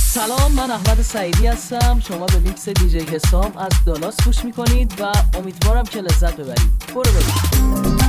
سلام، من احمد سعیدی هستم. شما به میکس دیجی حسام از دالاس گوش میکنید و امیدوارم که لذت ببرید. برو بریم.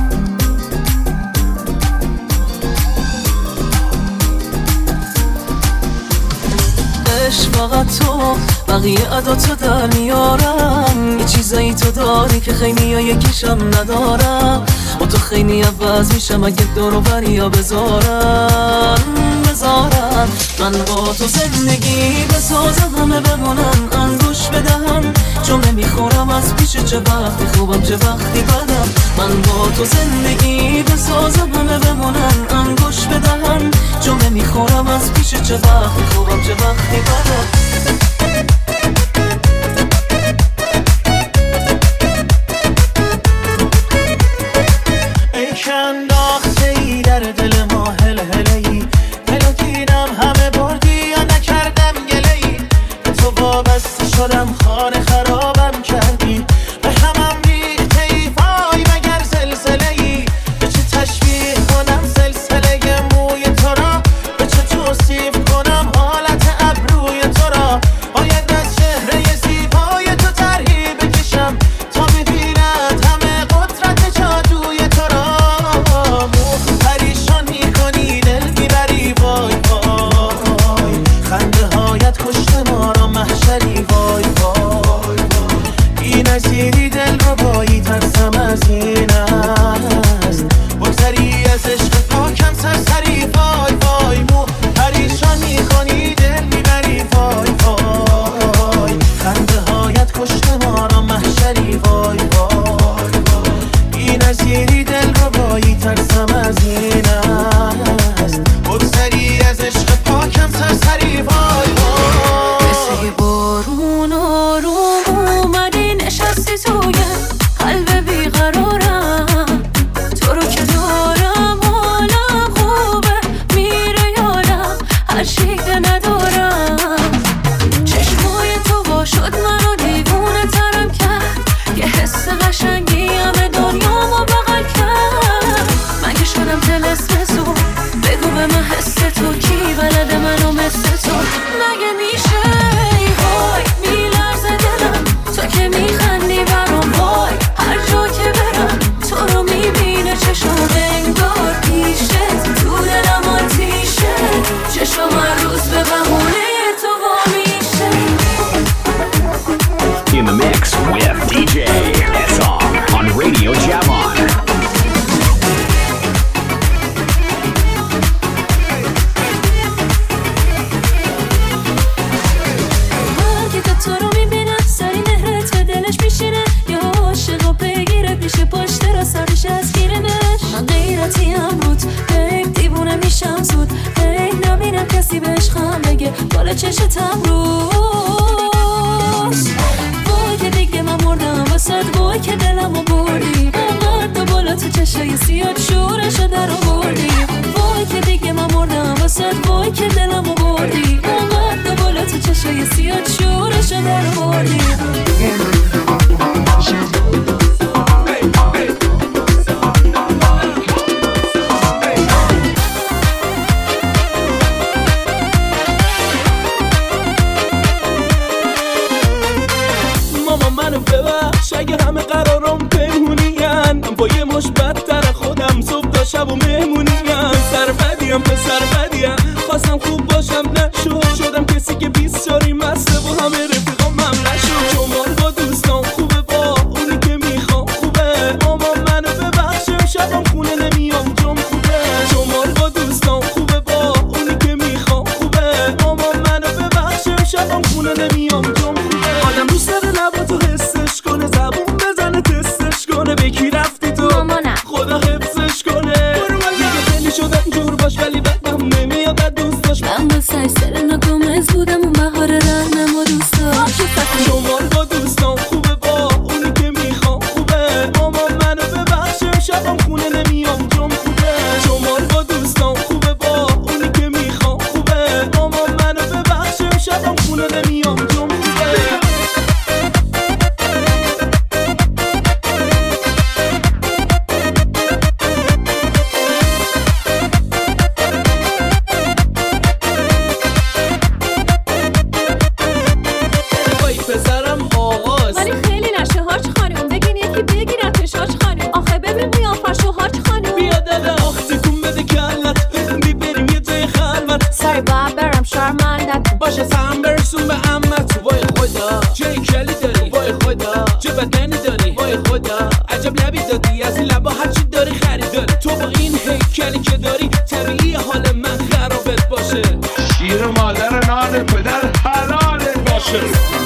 فقط تو بقیه عداتو در میارم، یه چیزایی تو داری که خیلی ها یکیشم ندارم. با تو خیلی عوض میشم اگه دورو بریا بذارم. من با تو زندگی بسازم، همه بمونن انگوش بدهم، چون نمیخورم از پیش چه وقتی خوبم چه وقتی بدم. من با تو زندگی بسازم، همه بمونن انگوش بدهم، چون نمیخورم از پیش چه وقتی خوبم چه وقتی بدم. ای که انداخته ای در دل ما هل هلهی، دلو دیدم همه بردی یا نکردم گله ای، به تو وابسته شدم خانه خرابم کردی، به همم ریخته ای وای مگر زلزله ای. به چه تشبیه کنم سلسله موی تو را، به چه توصیف کنم حالت ابروی تو را. باید از چهره زیبای تو طرحی بکشم تا ببیند همه قدرت جادوی تو را. پریشان میکنی دل میبری وای وای، خنده هایت کشته ما را محشری وای وای. بی نظیری دل رو بایی ترسم از این است، بگذری از عشق پاکم سرسری وای وای. پریشان میکنی دل میبری وای وای، خنده هایت کشته ما را محشری وای وای. بی نظیری دل رو بایی ترسم از این است، بگذری از عشق پاکم سرسری وای وای. مثل بارون آروم اومدی نشستی توی قلب بیقرارم، تو رو که دارم حالم خوبه میره یادم هر شیده ندارم. چشمای تو با شد منو دیوونه ترم کرد، یه حس قشنگی همه دنیامو بغل کرد. من که شدم طلسم تو، بگو به من حس تو کی بلده منو مثل تو مگه میشه؟ وای میلرزه دلم تو که میخندی برام، وای هر جا که برم تو رو میبینه چشم، انگار پیشه تو دلم آتیشه، چشم هر روز به بهونه تو وا میشه. In the mix with DJ Essam on Radio Javon. تو رو میبینم سری مهرت به دلش میشینه، یا عاشقا بگیره پیش پشت را سرش از گیرمش. من غیرتیم روت هی دیوونه میشم زود، هی نمیرم کسی بهش خم بگه بالا چشتم روز. وای که دیگه من مردم واسد، وای که دلمو بردی انقدر بالا تو چشای سیاد شورشو در آوردی. وای که دیگه من مردم واسد، وای که دلمو بردی انقدر بالا تو چشای سیاد شورشو در آوردی. منو ببخش اگه همه قرارم پنهونیم، با یه مش بدتر خودم صبح تا شب و مهمونیم. سربدیم پسر بدیم، خواستم خوب باشم نشد، شدم کسی که 20 شاری مسته و همه رفیقام هم نشد. شمال با دوستان خوبه، با اونی که میخوام خوبه، ماما منو ببخشم شبم خونه نمیام جام خوبه. شمال با دوستان خوبه، با اونی که میخوام خوبه، ماما منو ببخشم شبم خونه نمیام جام خوبه. آدم دوست داره لبا تو حسش کنه، زبون بزنه تستش کنه، به کی رفتی تو مامانم خدا حفظش کنه. دیگه خیلی شدم جور باش ولی بدم نمیاد از دوست داشت. من با سلسل نگامز بودم اون بهار رهنم و دوست داشت. شمال با دوستان خوبه، با اونی که میخوام خوبه، ماما منو ببخشه شبم خونه نمیام جام خوبه. شمال با دوستان خوبه، با اونی که میخوام خوبه، ماما منو ببخشه شبم خونه نمیام جام خوبه. ای باید برم شرمندت باشه سهم برسون به عمت. وای خدا چه کلی داری، وای خدا چه بدنی داری، وای خدا عجب لبی دادی، از این لبا هرچی داری خریداری. تو با این هیکلی که داری طبیعی حال من خرابت باشه. شیر مادر نان پدر حلالت باشه.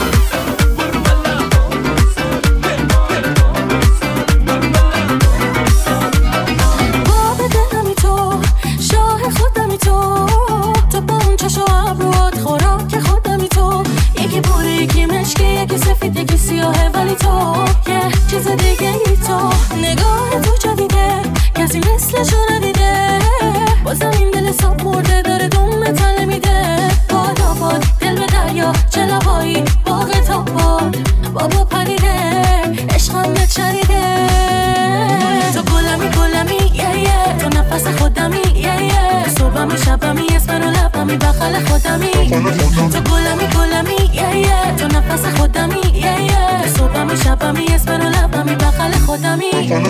یکی سفید یکی سیاهه ولی تو یه چیز دیگه ای تو. نگاه تو جدیده کسی مثلشو ندیده، بازم این دل ساب مرده داره دوم تله میده. باد آباد دل به دریا چه لبایی باغ تا باد بابا پریده عشقم نچریده. تو گلمی یه یه تو نفس خودمی یه یه صبحمی شبمی اسمن و لبمی بخل خودمی. تو گلمی یه یه تو نفس خودمی یه یه صبحمی شبمی اسمن و لبمی بخل خودمی.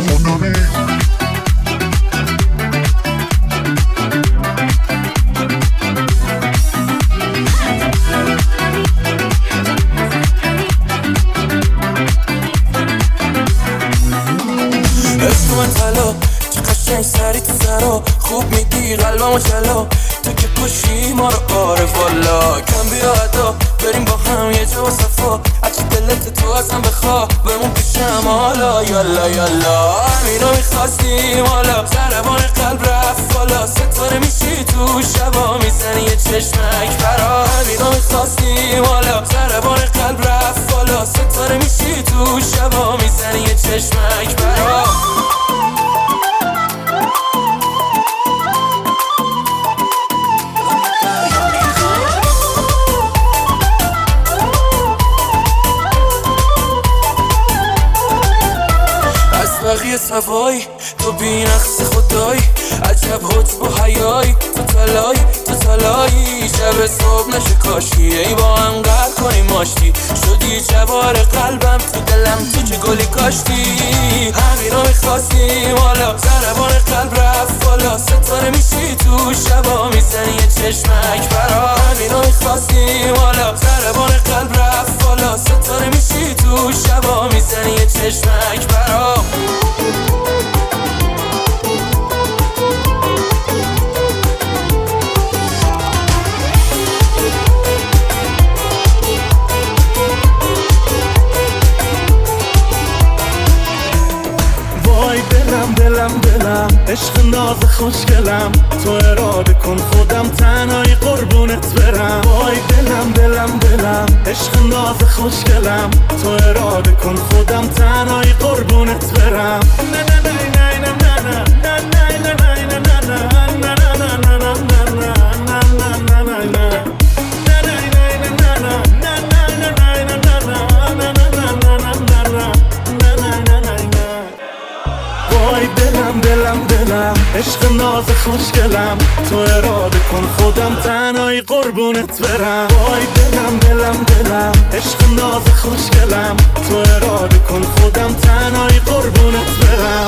اسم طلا چه قشنگ سری تو سرا خوب میگی قلبمو جلا. تو که کشی ما رو آره والا کم بیا ادا بریم با هم یه جا و صفا. هرچی دلت تو ازم بخوا بمون پیشم حالا یالا یالا. همینو میخواستیم حالا ضربان قلب رفت بالا. ستاره میشی تو شبا میزنی یه چشمک برا. همینو میخواستیم حالا ضربان قلب رفت بالا. ستاره میشی تو شبا میزنی یه چشمک برا. بقیه سوای تو بی نقص خدایی عجب حجب و حیایی. تو تلایی شب صبح نشه کاشی ای با هم قهر کنیم ماشتی. شدی جوار قلبم تو دلم تو چه گلی کاشتی. همینو میخواستیم حالا ضربان قلب رفت بالا. ستاره میشی تو شبا میزنی یه چشمک برا. همینو میخواستیم حالا ضربان قلب رفت بالا. ستاره میشی تو شبا میزنی یه چشمک برا. دلم عشق ناز خوشگلم تو اراده کن خودم تنهایی قربونت برم. وای دلم عشق ناز خوشگلم تو اراده کن خودم تنهایی قربونت برم. دلم عشق ناز خوشگلم تو اراده کن خودم تنهایی قربونت برم. وای دلم عشق ناز خوشگلم تو اراده کن خودم تنهایی قربونت برم.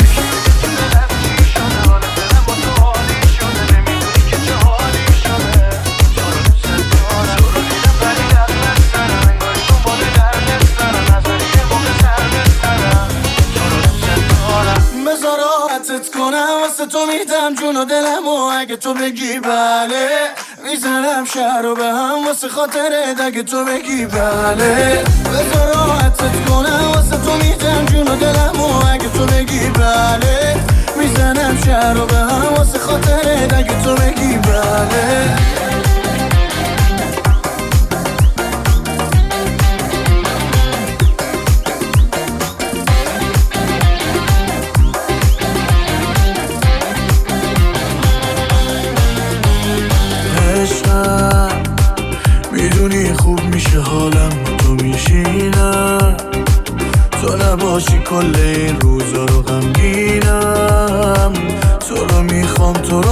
کنم واسه تو میدم جون و دلم و اگه تو بگی بله میزنم شهر رو به هم واسه خاطرت اگه تو بگی بله. بذار راحتت کنم واسه تو میدم جون و دلم و اگه تو بگی بله میزنم شهر رو به هم واسه خاطرت اگه تو بگی بله. میدونی خوب میشه حالم تو میشینم. تو نباشی کل این روزا رو غمگینم. تو رو میخوام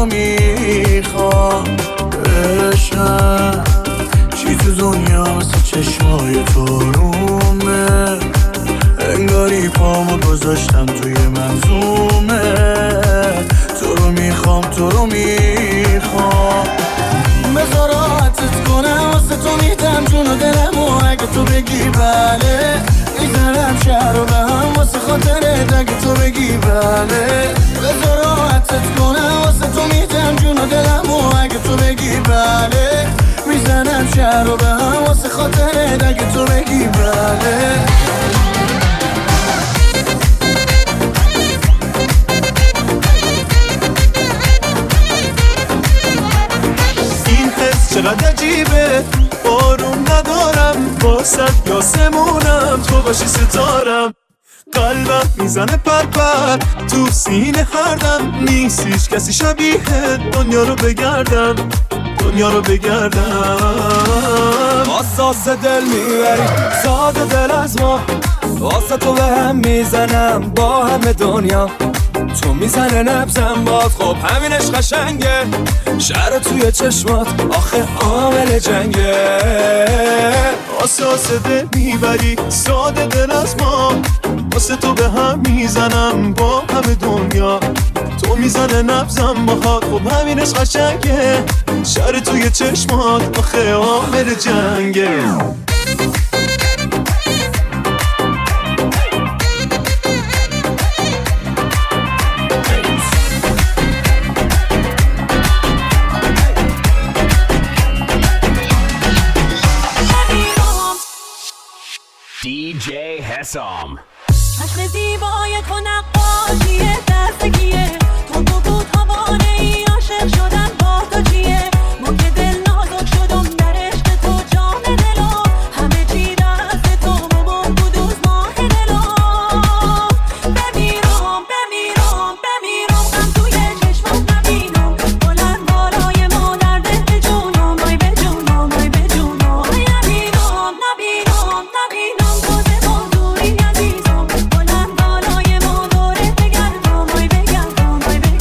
عشقم چی تو دنیا مثل چشمای تو رومه. انگاری پامو گذاشتم توی منظومه. تو رو میخوام بذار خاطرت اگه تو بگی بله بذار راحتت کنم واسه تو میدم جون و دلمو اگه تو بگی بله میزنم شهر رو به هم واسه خاطرت اگه تو بگی بله این حس چقدر عجیبه بارون ندارم واسد یاسمونم تو باشی ستارم قلبم میزنه پرپر تو سینه هردم نیست هیچ کسی شبیه دنیا رو بگردم اساس دل میبری ساده دل از ما واسه تو به هم میزنم با همه دنیا تو میزنه نبزم باد خب همینش قشنگه شهر توی چشمات آخه عامل جنگه اساس دل میبری ساده دل از ما واسه تو به هم میزنم با همه دنیا تو میزنه نبزم باهات خب همینش قشنگه شهر توی چشمات آخه عامل جنگه DJ Hesam. چشم زیبای تو نقاشیه دستگیه تو بود هوانه ای عاشق شدم با تو چیه من که دل نازک شدم در عشق تو جان دلو همه چی دست تو ببون کدوز ماه دلو بمیرم غم توی چشمات نبینم بلند بالای ما در دل جونم آی به جونم نبینم توزه موضوعی عزیزم بلند بالای ما دورت بگردم آی بگردم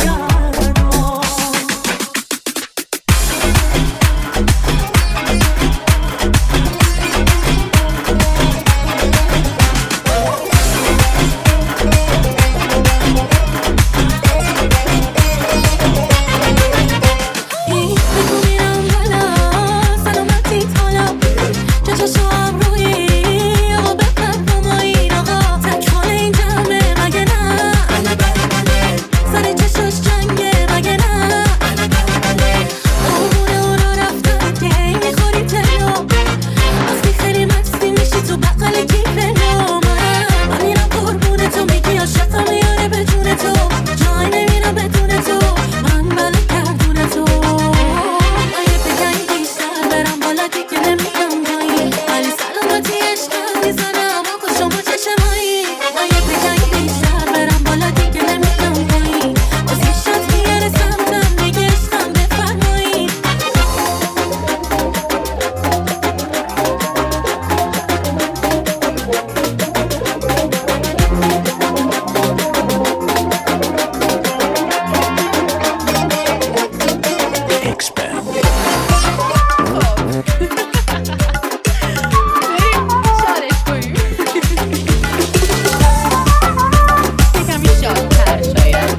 بگو میرم بالا سلامتیت حالا چشاشو ابرویی آقا بپرم و این آقا تکخانه این جمعه مگه نه سر چشاش جنگه مگه نه قربونه اون رو رفتم که هی میخوری تلو وقتی خیلی مستی میشی تو بقل کیفلو من میرم قربونه تو میگی عاشقم میاره به جون تو جای نمیرم بدون تو من بله کردونه تو اگه بگم بیشتر برم بالا دیگه نمیگم جایی ولی سلامتی عشقم میزنم و کشم با چشمایی اگه بگم بیشتر برم بالا دیگه نمیگم جایی باز یه شد میاره سمتم دیگه عشقم بفرمایی Expand. شارش کنیم یکمی شادتر شاید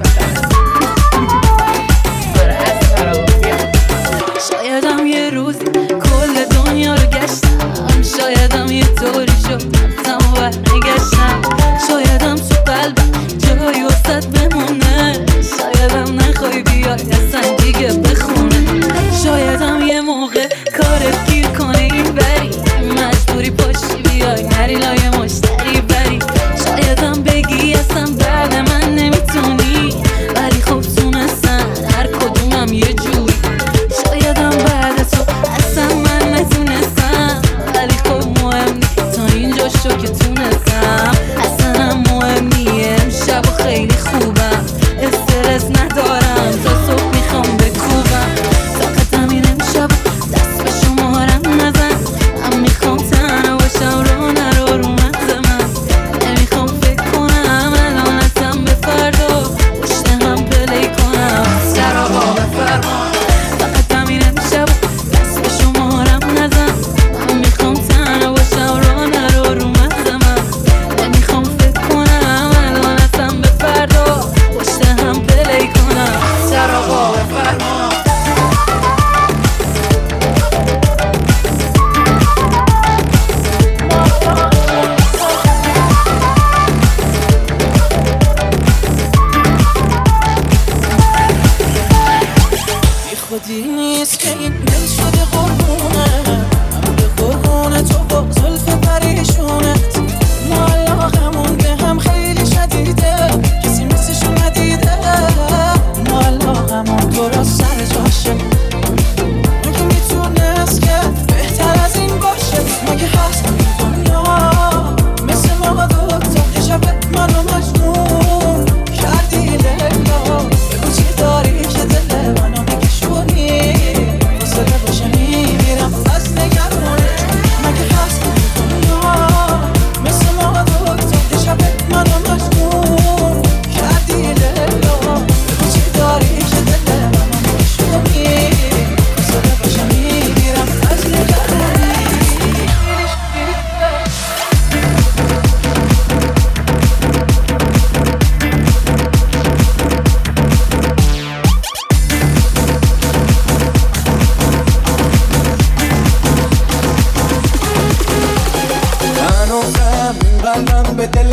شایدم یه روزی کل دنیا رو گشتم شایدم یه طوری شد رفتم و برنگشتم شایدم تو قلبم جایی وسط بمونه شایدم نخوای بیای اصلا دیگه بخونه شایدم یه موقع کارت گیر کنه این بری مجبوری پاشی بیای نری لای مشتری بری شایدم بگی اصلا بعد من نمیتونی ولی خب تونستن هر کدومم یه جوری شایدم بعد تو اصلا من نتونستم ولی خب مهم نیست تا اینجا شو که تونستم اصلا هم مهم نیه امشب خیلی خوبم استرس ندارم تا صبح میخوام بکوبم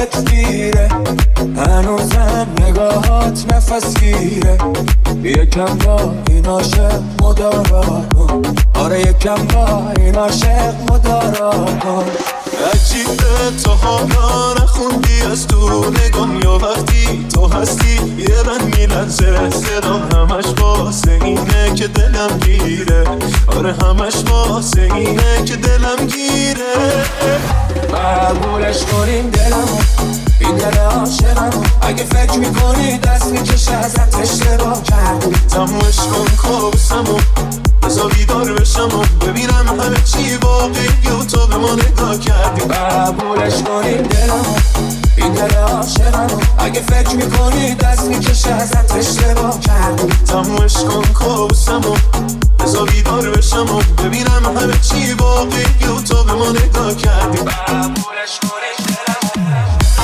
دلت گیره، هنوزم نگاهات نفس گیره. یکم با این عاشق مدارا کن، آره یکم با این عاشق مدارا کن. عجیبه تا حالا نخوندی از تو نگام، یا وقتی تو هستی یه رنگ میلرزه صدام، همش واسه اینه که دلم گیره، آره همش واسه اینه که دلم گیره. قبولش کنیم دلمو، این دل عاشقمو، اگه فکر میکنی دست میکشه ازت اشتباه کردی. تمومش کن کابوسمو، بذار بیدار بشم و ببینم همه چی واقعی و تو به ما نگاه کردی. قبولش کنیم دلمو، این دل عاشقمو، اگه فکر میکنی دست میکشه ازت اشتباه کردی. تمومش کن کابوسمو، بذار بیدار بشم و ببینم همه چی واقعی و تو به ما نگاه کردی. قبولش کنیم دلمو.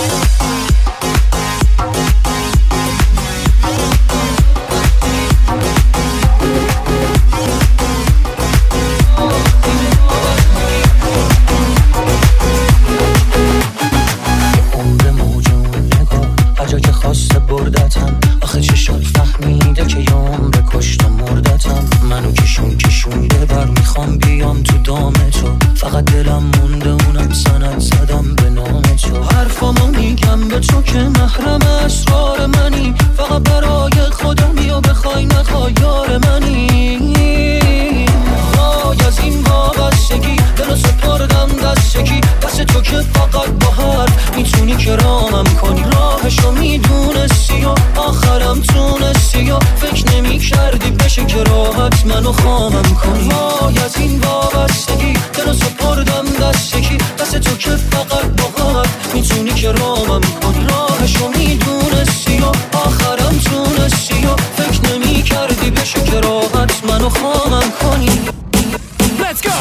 آخه چشات فهمیده که یام به کشتم مردتم، منو کشونده بر میخوام بیام تو دام تو، فقط دلم مونده اونم سند زدم به نام تو. حرفامو میگم به تو که محرم اسرار منی، فقط برای خودم بیا بخوای نخوای یار منی. وای از این وابستگی دلو سپردم دستگی، دست تو که فقط با حرف میتونی که رامم کنی. راهشو میدونستی و آخرم تونستی و فکر نمی کردی بشه که راحت منو خامم کنی. وای از این وابستگی دلو سپردم دستگی، دست تو که فقط با حرف میتونی که رامم کنی. راهشو میدونستی و آخرم تونستی و فکر نمی کردی بشه که راحت منو خامم کنی. Let's go!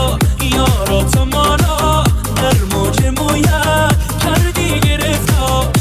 یارات ما را در موج مویت کردی گرفتار.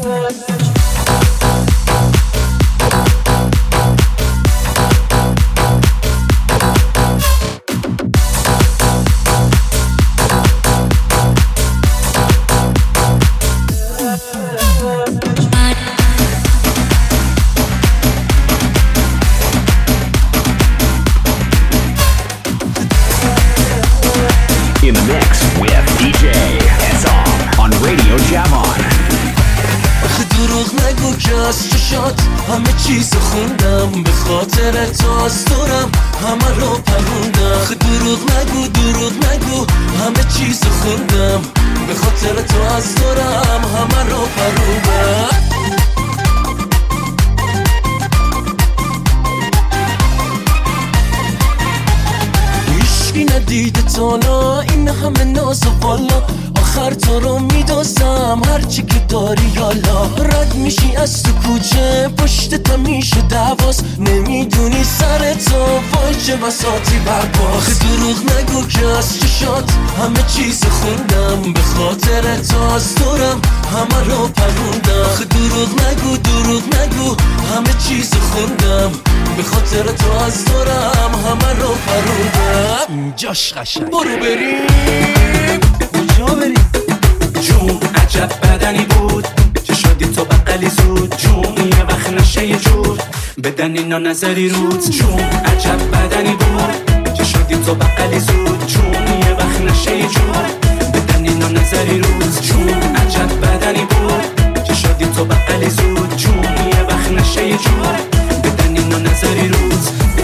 In the mix with DJ Esam on Radio Javon. دروغ نگو که از چشات همه چیز خوندم، به خاطر تو از دورم همه رو پروندم. دروغ نگو همه چیز خوندم، به خاطر تو از دورم همه رو پروندم. هیچکی ندیده تالا این همه ناز و بالا، آخر تو رو میدازم هرچی که داری یالا. رد میشی از تو کوچه پشت تا میشه دواست، نمیدونی سر تو وای چه بساطی برباست. دروغ نگو که از چشات همه چیز خوندم، به خاطر تو از دورم همه رو پروندم. دروغ نگو همه چیز خوندم، به خاطر تو از دورم همه رو پروندم. جاش قشنگ برو بریم کجا بریم؟ جون عجب بدنی بود چه شدی تو بقلی زود. جون یه وقت نشه یه جور بدن اینا نظری رود. جون عجب بدنی بود چه شدی تو بقلی زود. جون یه وقت نشه یه جور بدن اینا نظری رود. جون عجب بدنی بود چه شدی تو بقلی زود. جون یه وقت نشه یه جور بدن اینا نظری رود.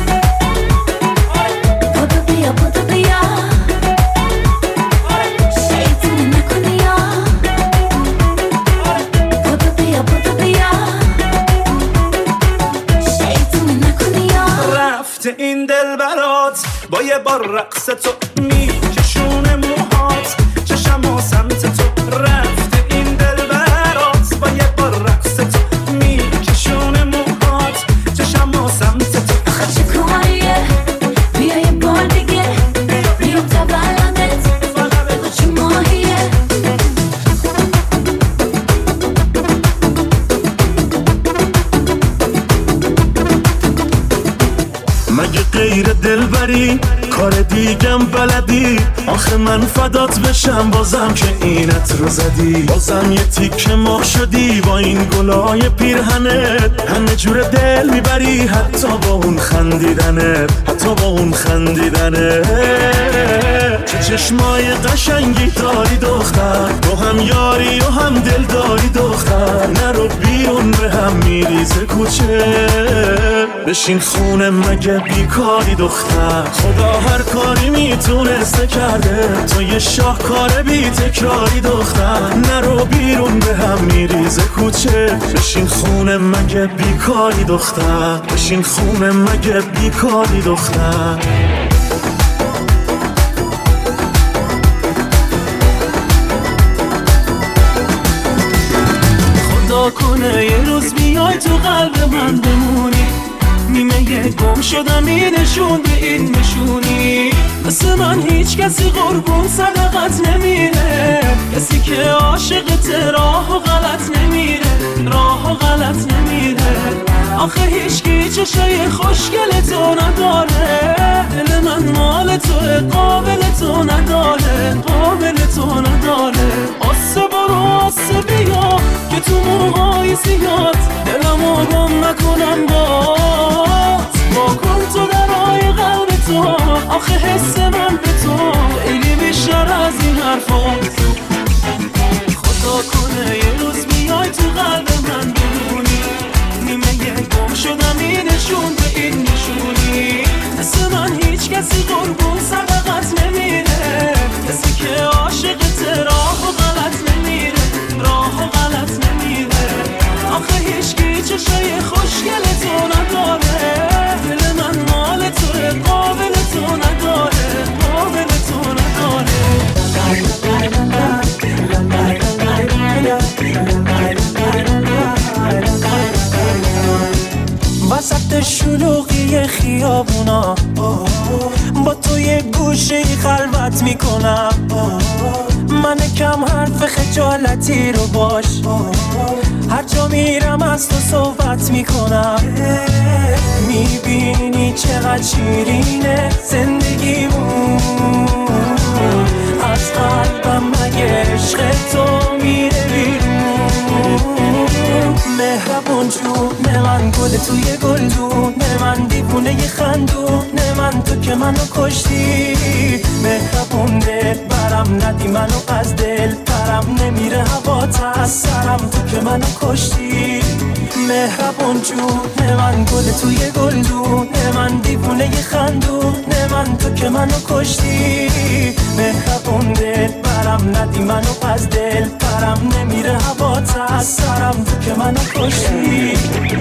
این دل برات با یه بار رقص تو میکشونه موهات، چشم و سمت تو رفته. این دل برات با یه بار رقص تو میکشونه موهات، چشم و سمت تو. خچه کاریه بیا یه بار دیگه، بیام تا بلندت بگو چه ماهیه. مگه غیر دلبری کار دیگم بلدی؟ آخه من فدات بشم بازم که اینت رو زدی. بازم یه تیکه مرغ شدی با این گلای پیرهنت، همه جور دل میبری حتی با اون خندیدنت. چه چشمای قشنگی داری دختر، تو هم یاری و هم دل داری دختر. نرو بیرون به هم میریزه کوچه، بشین خونه مگه بیکاری دختر. خدا هر کاری میتونسته کرده، تو یه شاهکار بی تکراری دختر. نرو بیرون به هم میریزه کوچه، بشین خونه مگه بیکاری دختر. بشین خونه مگه بیکاری دختر. خدا کنه یه روز بیای تو قلب من بمونی، نیمه یه گم شدم این نشون به این نشونی. مثل من هیچ کسی قربون صدقت نمیره، کسی که عاشقت راه و غلط نمیره. آخه هیچکی چشای خوشگل تو نداره، دل من مال توه قابل تو نداره. آسه برو آسه بیا که تو موهای زیاد دلمو گم نکنم با کن تو درای قلب تو. آخه حس من به تو خیلی بیشتر از این حرفات. خدا کنه یه روز بیای تو قلب من بمونی، نیمه یه گم شدم این نشون به این نشونی. مثل من هیچ کسی قربون صدقت نمیره، کسی که عاشقت راه و غلط نمیره. آخه هیچکی چشای خوشگل تو نداره، دل من مال توه قابل تو نداره. وسط شلوغی خیابونا با تو یه گوشه خلوت میکنم. من کم حرف خجالتی رو باش، هر جا میرم از تو صحبت میکنم. میبینی چقدر شیرینه زندگیمون، از قلبم مگه عشق تو میره بیرون. مهربون جون من گل توی گلدون، من دیوونه ی خندون، من تو که منو کشتی. مهربون دل برم ندی منو از دل پرم، نمیره هوات از سرم تو که منو کشتی. مهربون جون من گل توی گلدون، من دیوونه ی خندون، من تو که منو کشتی. مهربون دل برم ندی منو از دل پرم، نمیره هوات از سرم تو که منو کشتی.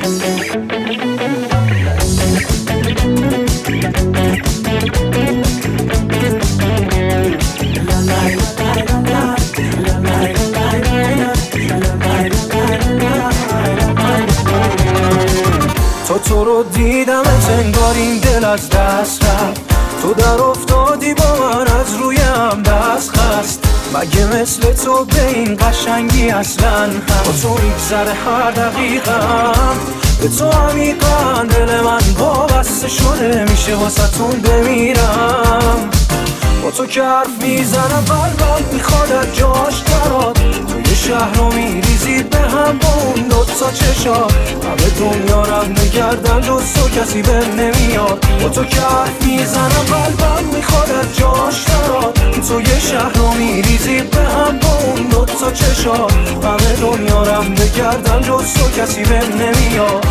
تو رو دیدم انگار این دل از دست رفت، تو در افتادی با من از رویم دست خست. مگه مثل تو به این قشنگی اصلا با تو میگذره هر دقیقم. به تو عمیقا دل من وابسته شده، میشه واسه‌تون بمیرم. با تو که حرف میزنم قلبم میخواد از جاش درات، توی شهر رو میریزید به هم با اون دوتا چشات. همه دنیا رم نگردن جز تو کسی به نمیاد. با تو که حرف میزنم قلبم میخواد از جاش درات، توی شهر رو میریزید به هم با اون دوتا چشات. همه دنیا رم نگردن جز تو کسی به نمیاد.